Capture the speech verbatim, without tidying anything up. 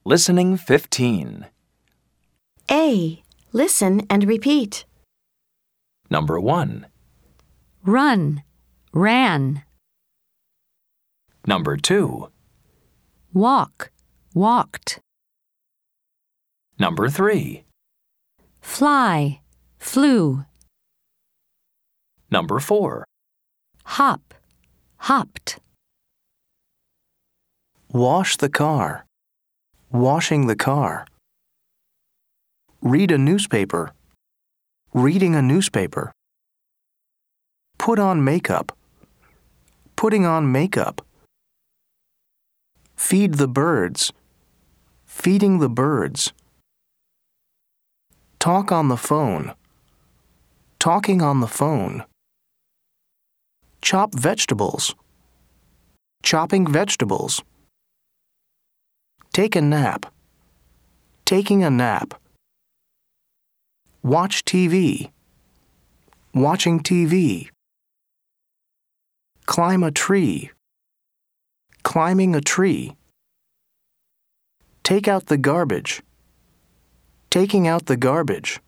Listening fifteen. A. Listen and repeat. Number one. Run, ran. Number two. Walk, walked. Number three. Fly, flew. Number four. Hop, hopped. Wash the car. Washing the car. Read a newspaper. Reading a newspaper. Put on makeup. Putting on makeup. Feed the birds. Feeding the birds. Talk on the phone. Talking on the phone. Chop vegetables. Chopping vegetables. Take a nap. Taking a nap. Watch T V. Watching T V. Climb a tree. Climbing a tree. Take out the garbage. Taking out the garbage.